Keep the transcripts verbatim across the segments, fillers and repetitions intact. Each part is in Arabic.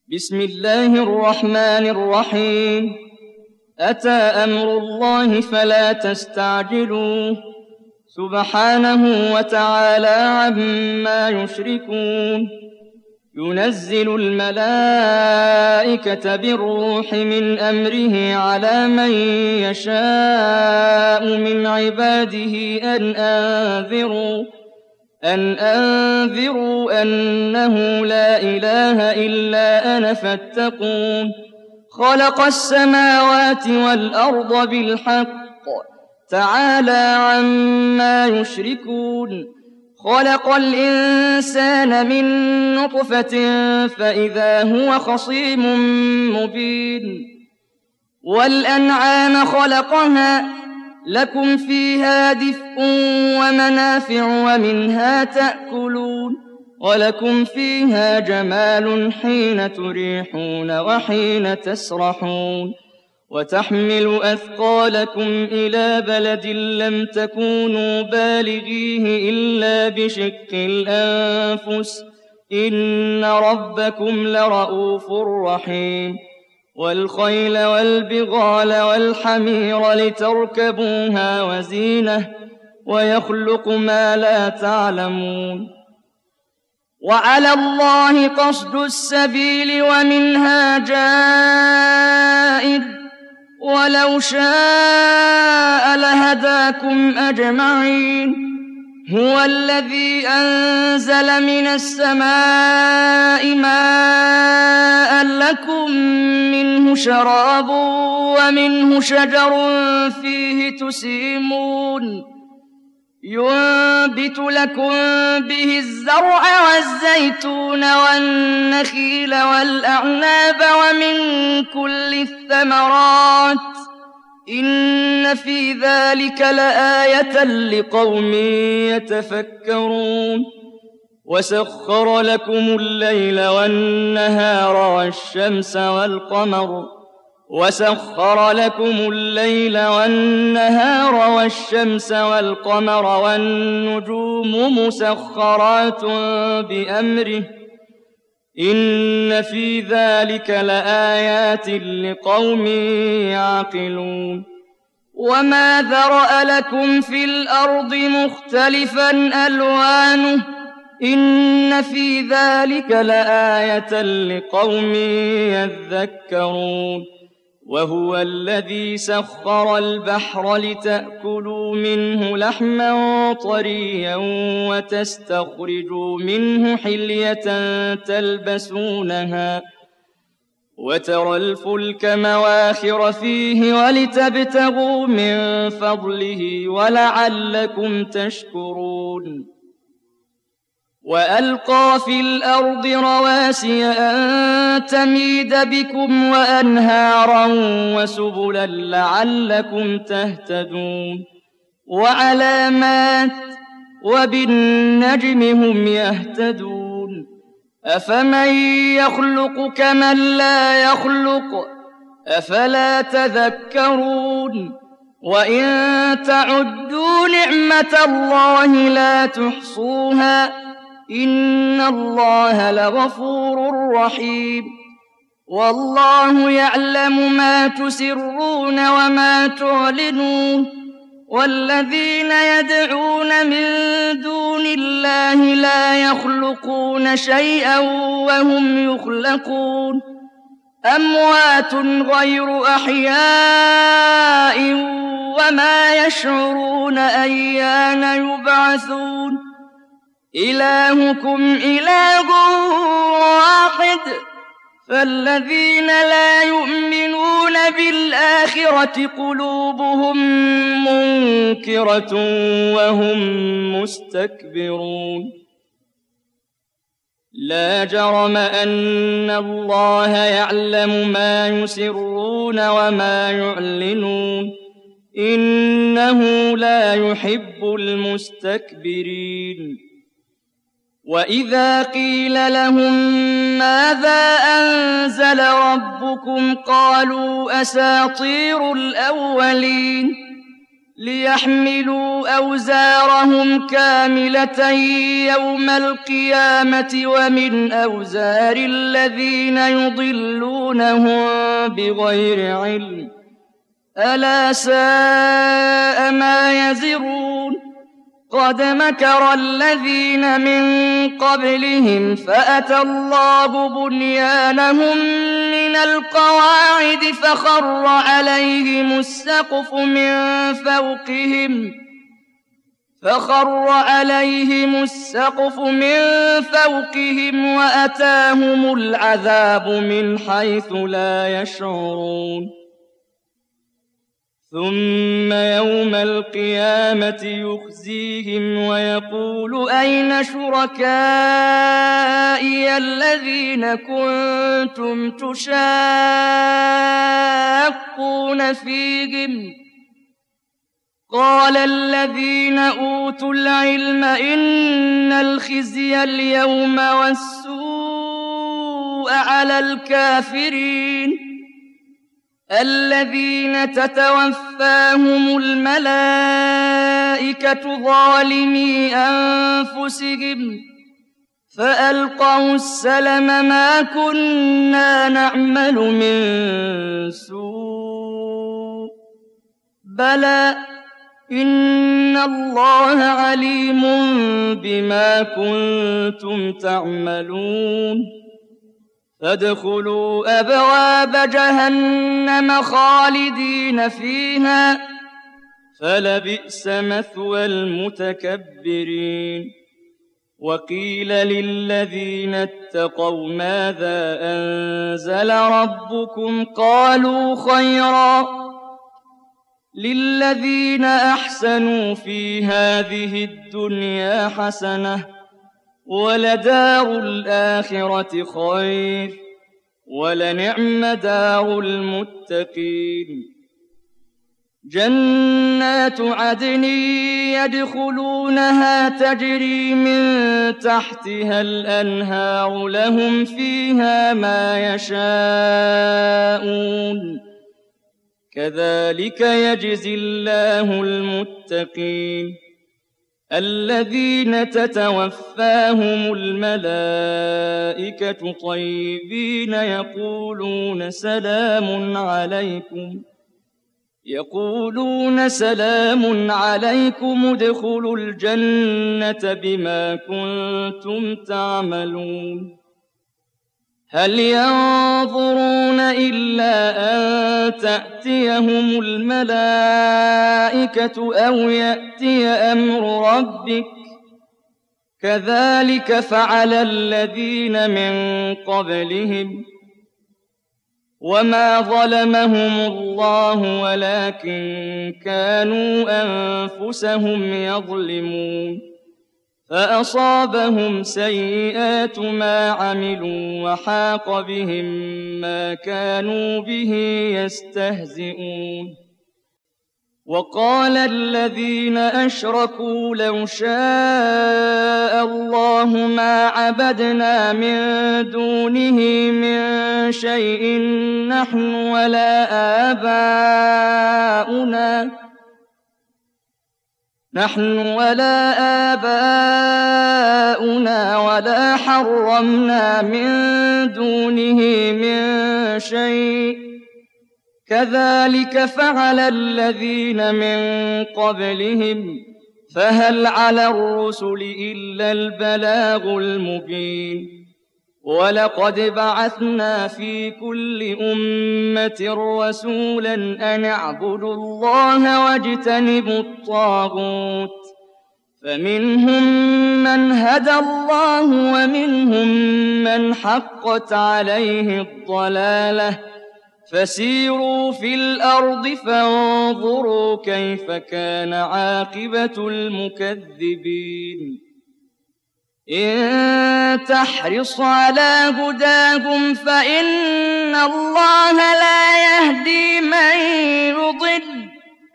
بسم الله الرحمن الرحيم أتى أمر الله فلا تستعجلوه سبحانه وتعالى عما يشركون ينزل الملائكة بالروح من أمره على من يشاء من عباده أن أنذروا أن أنذروا أنه لا إله إلا أنا فاتقون خلق السماوات والأرض بالحق تعالى عما يشركون خلق الإنسان من نطفة فإذا هو خصيم مبين والأنعام خلقها لكم فيها دفء ومنافع ومنها تأكلون ولكم فيها جمال حين تريحون وحين تسرحون وتحمل أثقالكم إلى بلد لم تكونوا بالغيه إلا بشق الأنفس إن ربكم لرؤوف رحيم والخيل والبغال والحمير لتركبوها وزينة ويخلق ما لا تعلمون وعلى الله قصد السبيل ومنها جائر ولو شاء لهداكم أجمعين هو الذي أنزل من السماء ماء لكم منه شراب ومنه شجر فيه تسيمون ينبت لكم به الزرع والزيتون والنخيل والأعناب ومن كل الثمرات إن في ذلك لآية لقوم يتفكرون وسخر لكم الليل والنهار والشمس والقمر وسخر لكم الليل والنهار والشمس والقمر والنجوم مسخرات بأمره إن في ذلك لآيات لقوم يعقلون وما ذرأ لكم في الأرض مختلفا ألوانه إن في ذلك لآية لقوم يذكرون وهو الذي سخر البحر لتأكلوا منه لحما طريا وتستخرجوا منه حلية تلبسونها وترى الفلك مواخر فيه ولتبتغوا من فضله ولعلكم تشكرون وألقى في الأرض رواسي أن تميد بكم وأنهارا وسبلا لعلكم تهتدون وعلامات وبالنجم هم يهتدون أفمن يخلق كمن لا يخلق أفلا تذكرون وإن تعدوا نعمة الله لا تحصوها إن الله لغفور رحيم والله يعلم ما تسرون وما تعلنون والذين يدعون من دون الله لا يخلقون شيئا وهم يخلقون أموات غير أحياء وما يشعرون أيان يبعثون إلهكم إله واحد فالذين لا يؤمنون بالآخرة قلوبهم منكرة وهم مستكبرون لا جرم أن الله يعلم ما يسرون وما يعلنون إنه لا يحب المستكبرين وإذا قيل لهم ماذا أنزل ربكم قالوا أساطير الأولين ليحملوا أوزارهم كاملة يوم القيامة ومن أوزار الذين يضلونهم بغير علم ألا ساء ما يزرون قد مكر الذين من قبلهم فأتى الله بنيانهم من القواعد فخر عليهم السقف من فوقهم فخر عليهم السقف من فوقهم وأتاهم العذاب من حيث لا يشعرون ثم يوم القيامة يخزيهم ويقول أين شركائي الذين كنتم تشاقون فيهم قال الذين أوتوا العلم إن الخزي اليوم والسوء على الكافرين الذين تتوفاهم الملائكة ظالمي أنفسهم فألقوا السلم ما كنا نعمل من سوء بلى إن الله عليم بما كنتم تعملون فادخلوا أبواب جهنم خالدين فيها فلبئس مثوى المتكبرين وقيل للذين اتقوا ماذا أنزل ربكم قالوا خيرا للذين أحسنوا في هذه الدنيا حسنة ولدار الآخرة خير ولنعم دار المتقين جنات عدن يدخلونها تجري من تحتها الأنهار لهم فيها ما يشاءون كذلك يجزي الله المتقين الذين تتوفاهم الملائكة طيبين يقولون سلام عليكم يقولون سلام عليكم ادخلوا الجنة بما كنتم تعملون هل ينظرون إلا أن تأتيهم الملائكة أو يأتي أمر ربك كذلك فعل الذين من قبلهم وما ظلمهم الله ولكن كانوا أنفسهم يظلمون فأصابهم سيئات ما عملوا وحاق بهم ما كانوا به يستهزئون وقال الذين أشركوا لو شاء الله ما عبدنا من دونه من شيء نحن ولا آباؤنا نحن ولا آباؤنا ولا حرمنا من دونه من شيء كذلك فعل الذين من قبلهم فهل على الرسل إلا البلاغ المبين ولقد بعثنا في كل أمة رسولا أن اعبدوا الله واجتنبوا الطاغوت فمنهم من هدى الله ومنهم من حقت عليه الضلالة فسيروا في الأرض فانظروا كيف كان عاقبة المكذبين إن تحرص على هداهم فإن الله لا يهدي من يضل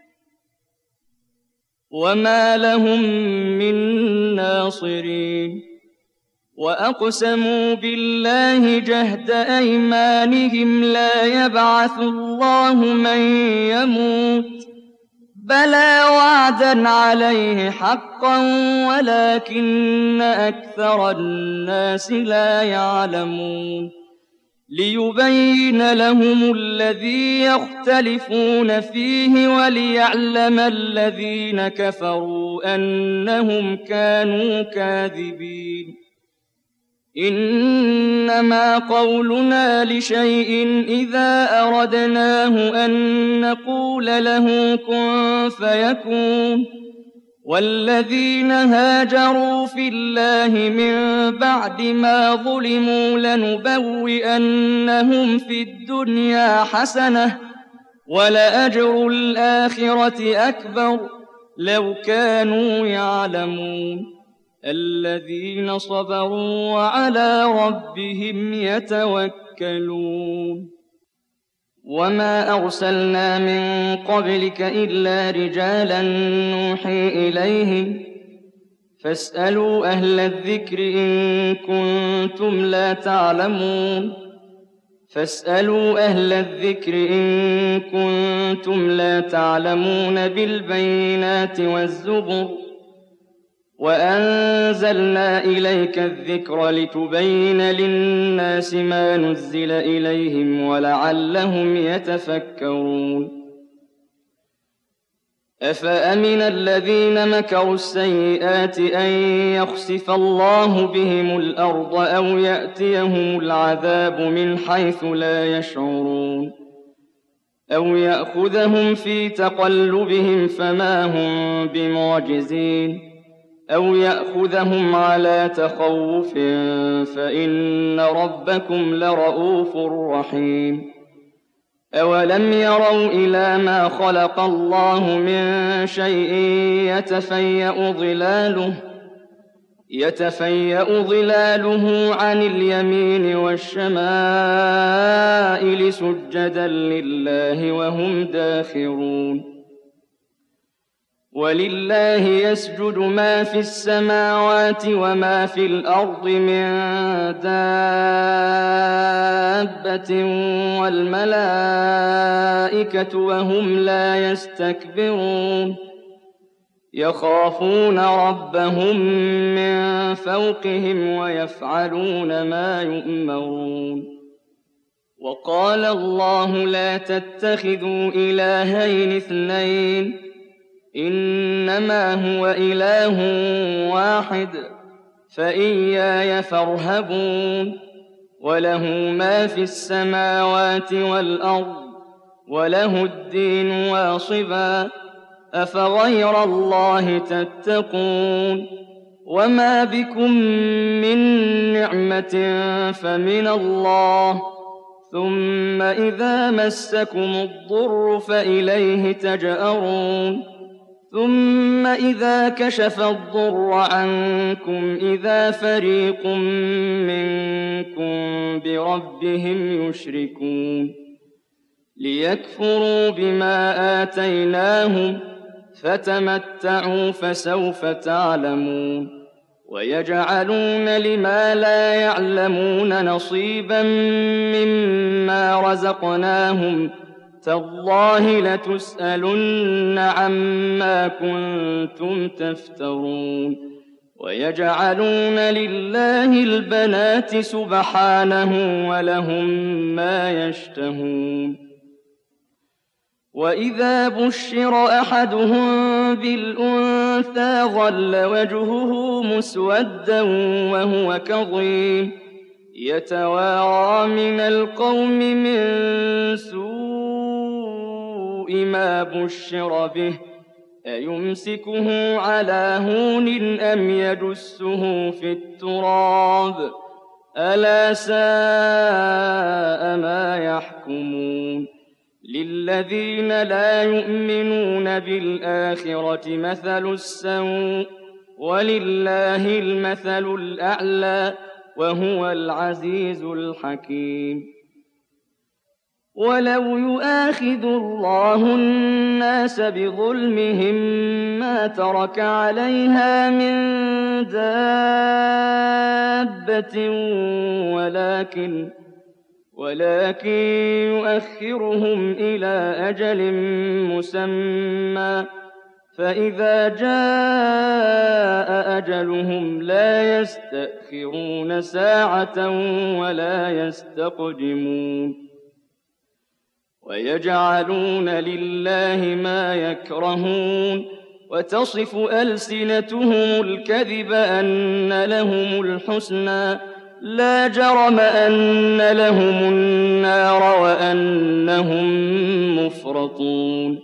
وما لهم من ناصرين وأقسموا بالله جهد أيمانهم لا يبعث الله من يموت بلى وعدا عليه حقا ولكن أكثر الناس لا يعلمون ليبين لهم الذي يختلفون فيه وليعلم الذين كفروا أنهم كانوا كاذبين إنما قولنا لشيء إذا أردناه أن نقول له كن فيكون والذين هاجروا في الله من بعد ما ظلموا لنبوئنهم في الدنيا حسنة ولأجر الآخرة أكبر لو كانوا يعلمون الذين صبروا وعلى ربهم يتوكلون وما أرسلنا من قبلك إلا رجالا نوحي إليهم فاسألوا أهل الذكر إن كنتم لا تعلمون فاسألوا أهل الذكر إن كنتم لا تعلمون بالبينات والزبر وأنزلنا إليك الذكر لتبين للناس ما نزل إليهم ولعلهم يتفكرون أفأمن الذين مكروا السيئات أن يخسف الله بهم الأرض أو يأتيهم العذاب من حيث لا يشعرون أو يأخذهم في تقلبهم فما هم بمعجزين أو يأخذهم على تخوف فإن ربكم لرؤوف رحيم أولم يروا إلى ما خلق الله من شيء يتفيأ ظلاله يتفيأ ظلاله عن اليمين والشمائل سجدا لله وهم داخرون ولله يسجد ما في السماوات وما في الأرض من دابة والملائكة وهم لا يستكبرون يخافون ربهم من فوقهم ويفعلون ما يؤمرون وقال الله لا تتخذوا إلهين اثنين إنما هو إله واحد فإياي فارهبون وله ما في السماوات والأرض وله الدين واصبا أفغير الله تتقون وما بكم من نعمة فمن الله ثم إذا مسكم الضر فإليه تجأرون ثم إذا كشف الضر عنكم إذا فريق منكم بربهم يشركون ليكفروا بما آتيناهم فتمتعوا فسوف تعلمون ويجعلون لما لا يعلمون نصيبا مما رزقناهم تالله لتسألن عما كنتم تفترون ويجعلون لله البنات سبحانه ولهم ما يشتهون وإذا بشر أحدهم بالأنثى ظل وجهه مسودا وهو كظيم يتوارى من القوم من سوء ما بشر به أيمسكه على هون أم يدسه في التراب ألا ساء ما يحكمون للذين لا يؤمنون بالآخرة مثل السوء ولله المثل الأعلى وهو العزيز الحكيم ولو يؤاخذ الله الناس بظلمهم ما ترك عليها من دابة ولكن ولكن يؤخرهم إلى أجل مسمى فإذا جاء أجلهم لا يستأخرون ساعة ولا يستقدمون ويجعلون لله ما يكرهون وتصف ألسنتهم الكذب أن لهم الحسنى لا جرم أن لهم النار وأنهم مفرطون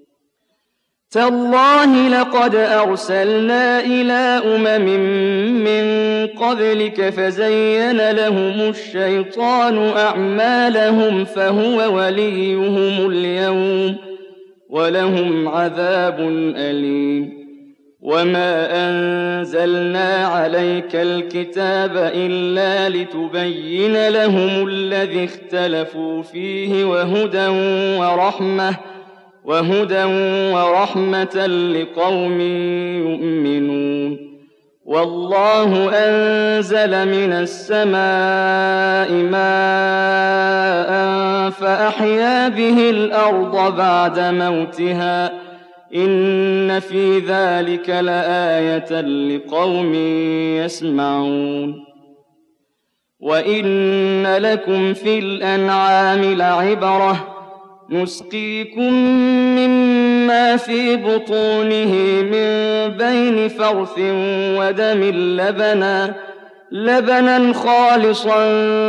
تالله لقد أرسلنا إلى أمم من قبلك فزين لهم الشيطان أعمالهم فهو وليهم اليوم ولهم عذاب أليم وما أنزلنا عليك الكتاب إلا لتبين لهم الذي اختلفوا فيه وهدى ورحمة وهدى ورحمة لقوم يؤمنون والله أنزل من السماء ماء فأحيا به الأرض بعد موتها إن في ذلك لآية لقوم يسمعون وإن لكم في الأنعام لعبرة نسقيكم مما في بطونه من بين فرث ودم لبنا لبنا خالصا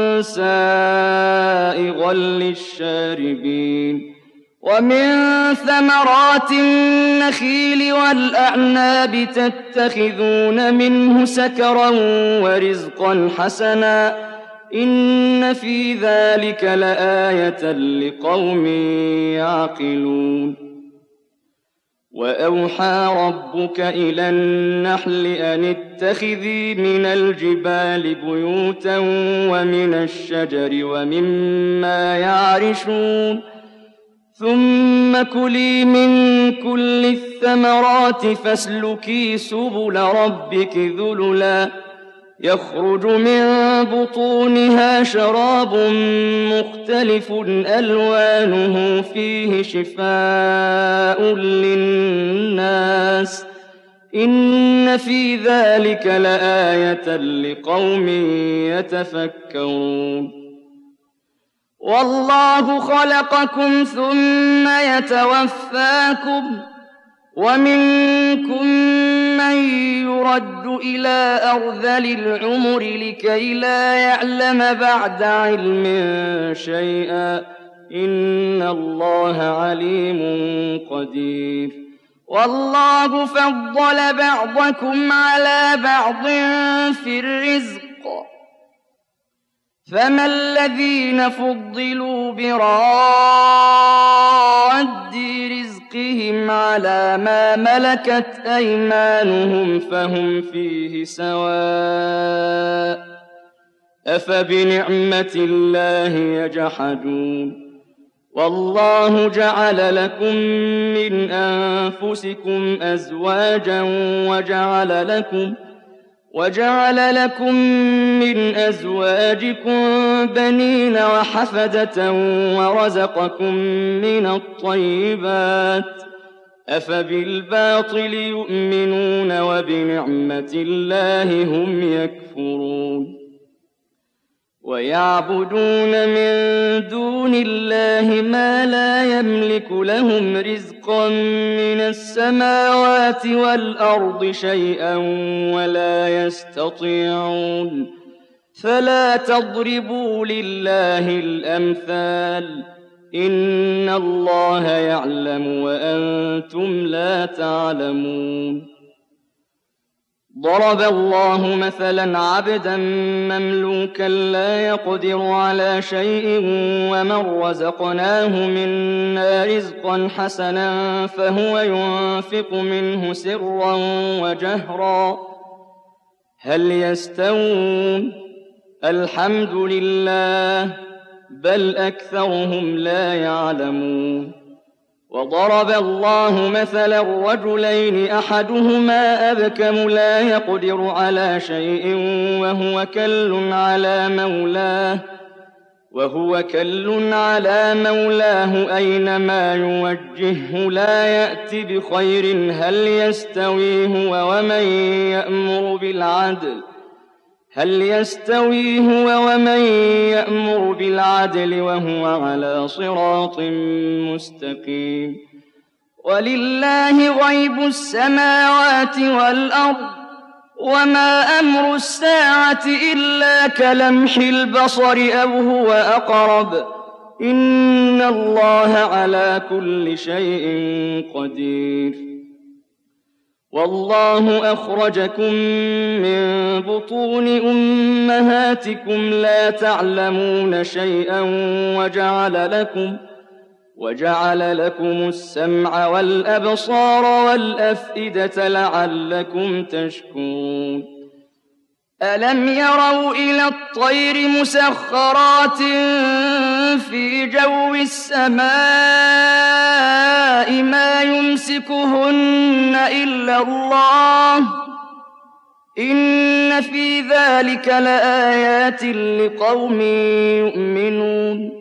سائغا للشاربين ومن ثمرات النخيل والأعناب تتخذون منه سكرا ورزقا حسنا إن في ذلك لآية لقوم يعقلون وأوحى ربك إلى النحل أن اتخذي من الجبال بيوتا ومن الشجر ومما يعرشون ثم كلي من كل الثمرات فاسلكي سبل ربك ذللا يخرج من بطونها شراب مختلف ألوانه فيه شفاء للناس إن في ذلك لآية لقوم يتفكرون والله خلقكم ثم يتوفاكم ومنكم من يرد إلى أرذل العمر لكي لا يعلم بعد علم شيئا إن الله عليم قدير والله فضل بعضكم على بعض في الرزق فما الذين فضلوا براد رزقهم على ما ملكت أيمانهم فهم فيه سواء أفبنعمة الله يجحدون والله جعل لكم من أنفسكم أزواجا وجعل لكم وجعل لكم من أزواجكم بنين وحفدة ورزقكم من الطيبات أفبالباطل يؤمنون وبنعمة الله هم يكفرون ويعبدون من دون الله ما لا يملك لهم رزقا من السماوات والأرض شيئا ولا يستطيعون فلا تضربوا لله الأمثال إن الله يعلم وأنتم لا تعلمون ضرب الله مثلا عبدا مملوكا لا يقدر على شيء ومن رزقناه منا رزقا حسنا فهو ينفق منه سرا وجهرا هل يستوون الحمد لله بل أكثرهم لا يعلمون وضرب الله مثلا رجلين أحدهما أبكم لا يقدر على شيء وهو كل على مولاه وهو كل على مولاه أينما يوجهه لا يأت بخير هل يستوي هو ومن يأمر بالعدل هل يستوي هو ومن يأمر بالعدل وهو على صراط مستقيم ولله غيب السماوات والأرض وما أمر الساعة إلا كلمح البصر أو هو أقرب إن الله على كل شيء قدير والله أخرجكم من بطون أمهاتكم لا تعلمون شيئا وجعل لكم وجعل لكم السمع والأبصار والأفئدة لعلكم تشكرون ألم يروا إلى الطير مسخرات في جو السماء ما يمسكهن إلا الله إن في ذلك لآيات لقوم يؤمنون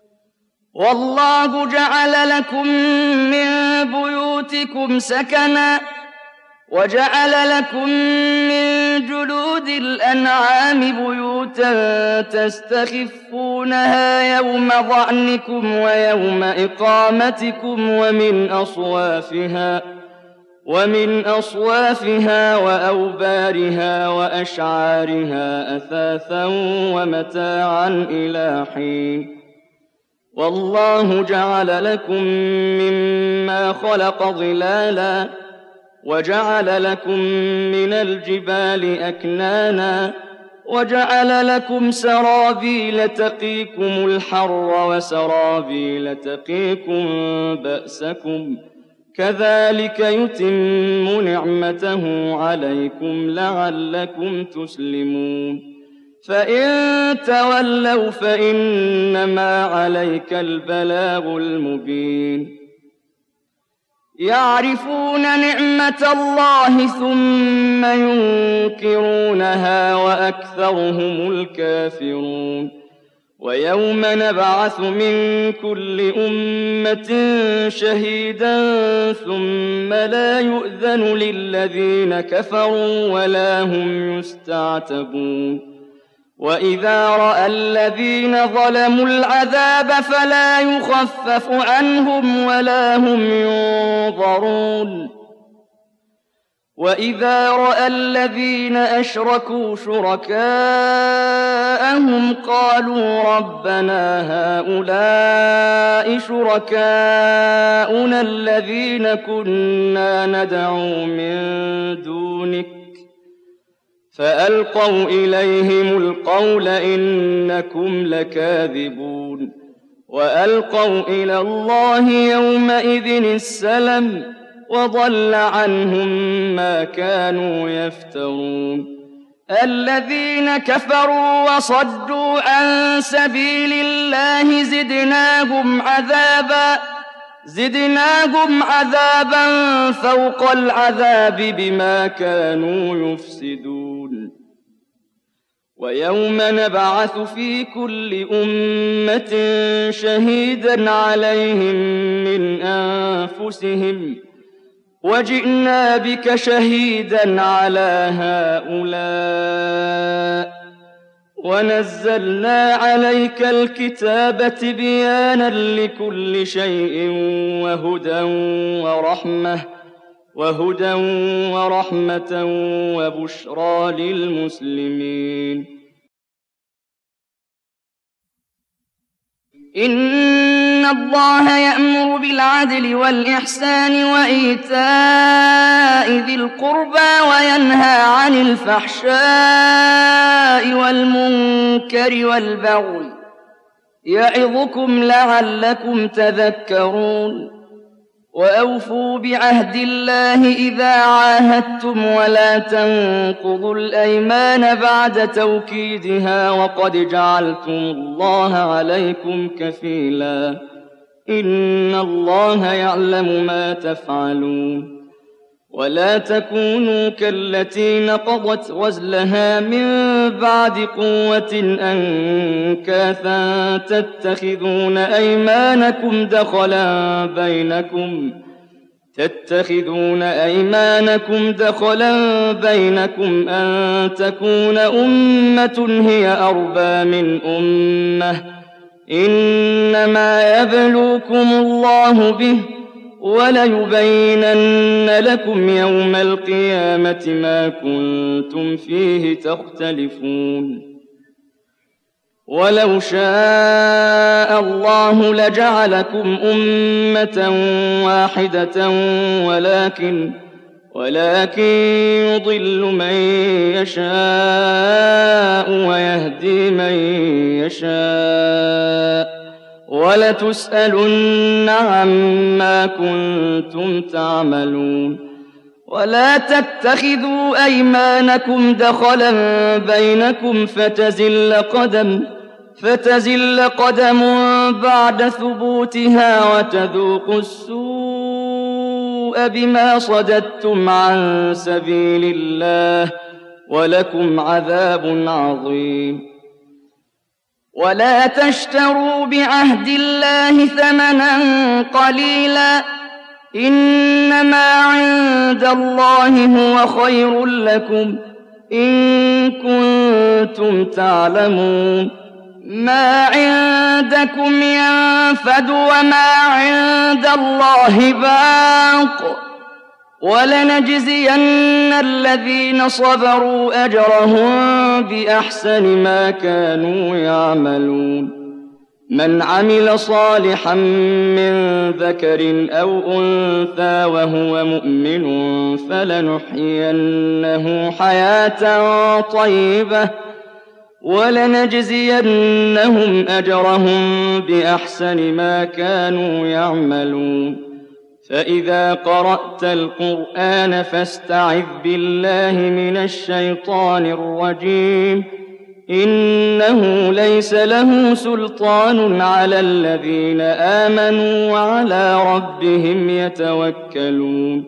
والله جعل لكم من بيوتكم سكنا وجعل لكم من جلود الأنعام بيوتا تستخفونها يوم ظعنكم ويوم إقامتكم ومن أصوافها ومن أصوافها وأوبارها وأشعارها أثاثا ومتاعا إلى حين والله جعل لكم مما خلق ظلالا وجعل لكم من الجبال أكنانا وجعل لكم سرابيل تقيكم الحر وسرابيل تقيكم بأسكم كذلك يتم نعمته عليكم لعلكم تسلمون فإن تولوا فإنما عليك البلاغ المبين يعرفون نعمة الله ثم ينكرونها وأكثرهم الكافرون ويوم نبعث من كل أمة شهيدا ثم لا يؤذن للذين كفروا ولا هم يستعتبون وإذا رأى الذين ظلموا العذاب فلا يخفف عنهم ولا هم ينظرون وإذا رأى الذين أشركوا شركاءهم قالوا ربنا هؤلاء شركاؤنا الذين كنا ندعو من دونك فألقوا إليهم القول إنكم لكاذبون وألقوا إلى الله يومئذ السلم وضل عنهم ما كانوا يفترون الذين كفروا وصدوا عن سبيل الله زدناهم عذابا زدناهم عذابا فوق العذاب بما كانوا يفسدون ويوم نبعث في كل أمة شهيدا عليهم من أنفسهم وجئنا بك شهيدا على هؤلاء ونزلنا عليك الكتاب تبيانا لكل شيء وهدى ورحمة وهدى ورحمة وبشرى للمسلمين إن الله يأمر بالعدل والإحسان وإيتاء ذي القربى وينهى عن الفحشاء والمنكر والبغي يعظكم لعلكم تذكرون وأوفوا بعهد الله إذا عاهدتم ولا تنقضوا الأيمان بعد توكيدها وقد جعلتم الله عليكم كفيلا إن الله يعلم ما تفعلون ولا تكونوا كالتي نقضت غزلها من بعد قوة أنكاثا تتخذون أيمانكم دخلا بينكم تتخذون أيمانكم دخلا بينكم أن تكون أمة هي أربى من أمة إنما يبلوكم الله به وليبينن لكم يوم القيامة ما كنتم فيه تختلفون ولو شاء الله لجعلكم أمة واحدة ولكن ولكن يضل من يشاء ويهدي من يشاء ولتسألن عما كنتم تعملون ولا تتخذوا أيمانكم دخلا بينكم فتزل قدم فتزل قدم بعد ثبوتها وتذوقوا السوء بما صددتم عن سبيل الله ولكم عذاب عظيم ولا تشتروا بعهد الله ثمنا قليلا إنما عند الله هو خير لكم إن كنتم تعلمون ما عندكم ينفد وما عند الله باق ولنجزين الذين صبروا أجرهم بأحسن ما كانوا يعملون من عمل صالحا من ذكر أو أنثى وهو مؤمن فلنحيينه حياة طيبة ولنجزينهم أجرهم بأحسن ما كانوا يعملون فإذا قرأت القرآن فاستعذ بالله من الشيطان الرجيم إنه ليس له سلطان على الذين آمنوا وعلى ربهم يتوكلون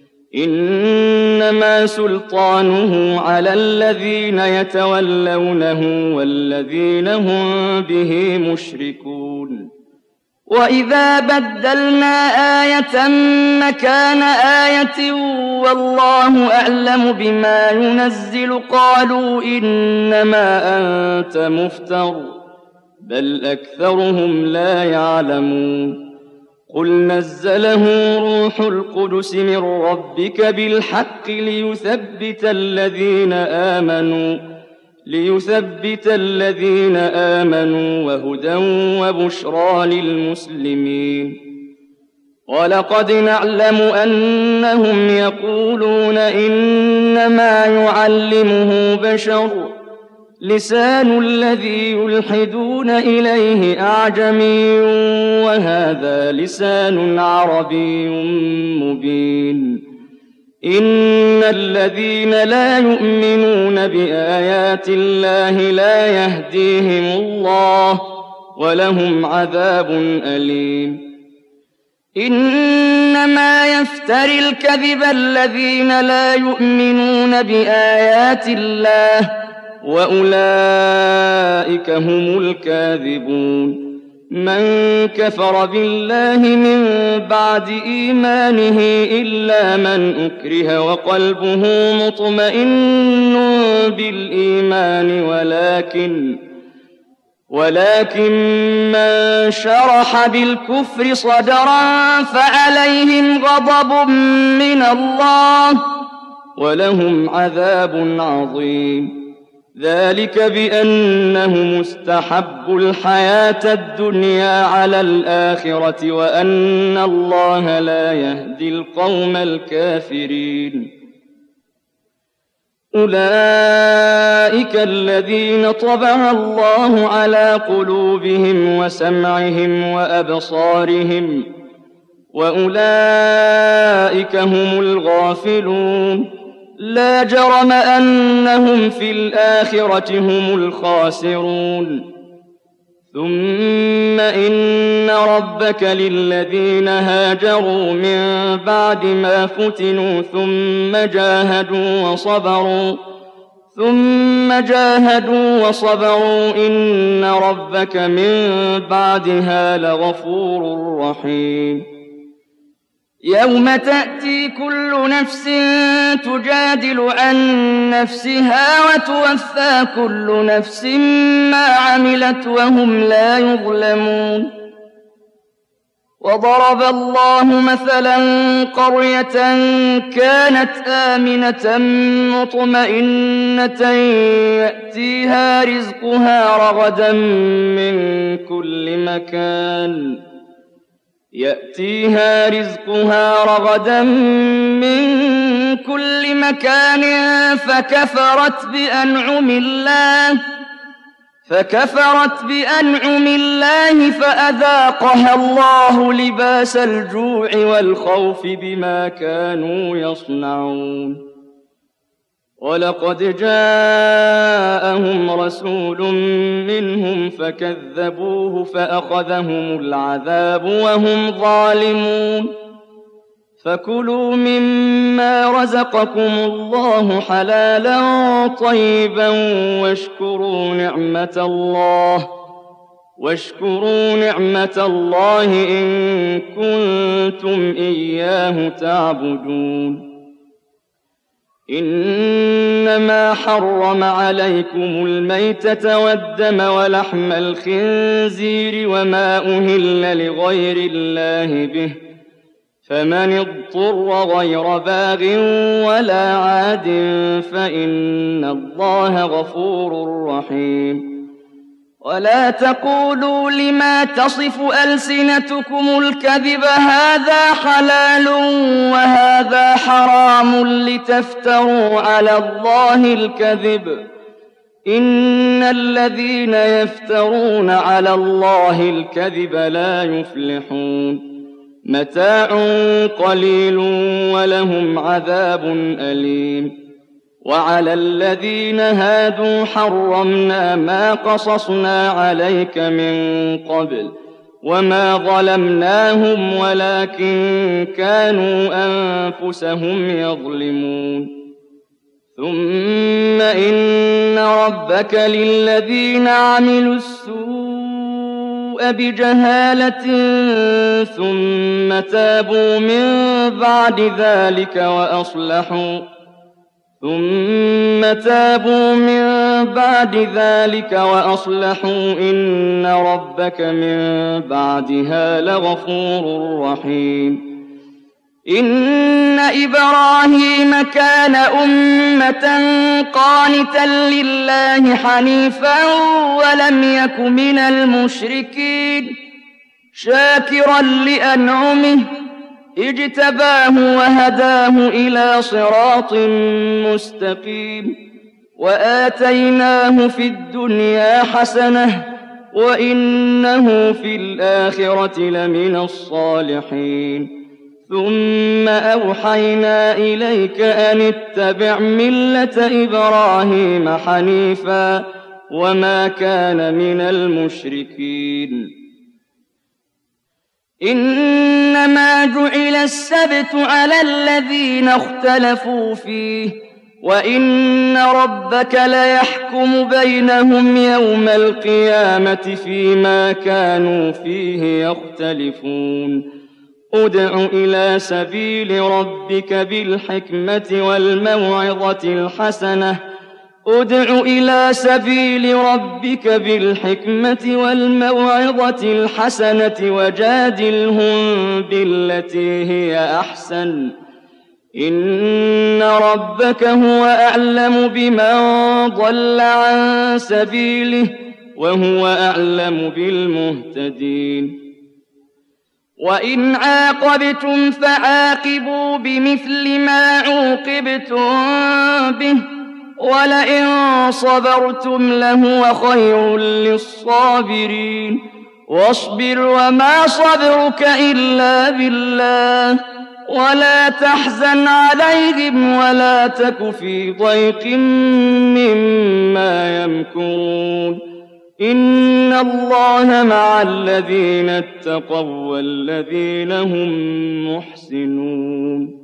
إنما سلطانه على الذين يتولونه والذين هم به مشركون وإذا بدلنا آية مكان آية والله أعلم بما ينزل قالوا إنما أنت مفتر بل أكثرهم لا يعلمون قل نزله روح القدس من ربك بالحق ليثبت الذين آمنوا ليثبت الذين آمنوا وهدى وبشرى للمسلمين ولقد نعلم أنهم يقولون إنما يعلمه بشر لسان الذي يلحدون إليه أعجمي وهذا لسان عربي مبين إن الذين لا يؤمنون بآيات الله لا يهديهم الله ولهم عذاب أليم إنما يفتري الكذب الذين لا يؤمنون بآيات الله وأولئك هم الكاذبون من كفر بالله من بعد إيمانه إلا من أكره وقلبه مطمئن بالإيمان ولكن ولكن من شرح بالكفر صدرا فعليهم غضب من الله ولهم عذاب عظيم ذلك بأنهم استحبوا الحياة الدنيا على الآخرة وأن الله لا يهدي القوم الكافرين أولئك الذين طبع الله على قلوبهم وسمعهم وأبصارهم وأولئك هم الغافلون لا جرم أنهم في الآخرة هم الخاسرون ثم إن ربك للذين هاجروا من بعد ما فتنوا ثم جاهدوا وصبروا ثم جاهدوا وصبروا إن ربك من بعدها لغفور رحيم يوم تأتي كل نفس تجادل عن نفسها وتوفى كل نفس ما عملت وهم لا يظلمون وضرب الله مثلا قرية كانت آمنة مطمئنة يأتيها رزقها رغدا من كل مكان يأتيها رزقها رغدا من كل مكان فكفرت بأنعم الله فكفرت بأنعم الله فأذاقها الله لباس الجوع والخوف بما كانوا يصنعون ولقد جاءهم رسول منهم فكذبوه فأخذهم العذاب وهم ظالمون فكلوا مما رزقكم الله حلالا طيبا واشكروا نعمة الله واشكروا نعمة الله إن كنتم إياه تعبدون إنما حرم عليكم الميتة والدم ولحم الخنزير وما أهل لغير الله به فمن اضطر غير باغ ولا عاد فإن الله غفور رحيم ولا تقولوا لما تصف ألسنتكم الكذب هذا حلال وهذا حرام لتفتروا على الله الكذب إن الذين يفترون على الله الكذب لا يفلحون متاع قليل ولهم عذاب أليم وعلى الذين هادوا حرمنا ما قصصنا عليك من قبل وما ظلمناهم ولكن كانوا أنفسهم يظلمون ثم إن ربك للذين عملوا السوء بجهالة ثم تابوا من بعد ذلك وأصلحوا ثم تابوا من بعد ذلك وأصلحوا إن ربك من بعدها لغفور رحيم إن إبراهيم كان أمة قانتا لله حنيفا ولم يك من المشركين شاكرا لأنعمه اجتباه وهداه إلى صراط مستقيم وآتيناه في الدنيا حسنة وإنه في الآخرة لمن الصالحين ثم أوحينا إليك أن اتبع ملة إبراهيم حنيفا وما كان من المشركين إنما جعل السبت على الذين اختلفوا فيه وإن ربك ليحكم بينهم يوم القيامة فيما كانوا فيه يختلفون ادع إلى سبيل ربك بالحكمة والموعظة الحسنة ادع إلى سبيل ربك بالحكمة والموعظة الحسنة وجادلهم بالتي هي أحسن إن ربك هو أعلم بمن ضل عن سبيله وهو أعلم بالمهتدين وإن عاقبتم فعاقبوا بمثل ما عوقبتم به ولئن صبرتم لهو خير للصابرين واصبر وما صبرك إلا بالله ولا تحزن عليهم ولا تك في ضيق مما يمكرون إن الله مع الذين اتقوا والذين هم محسنون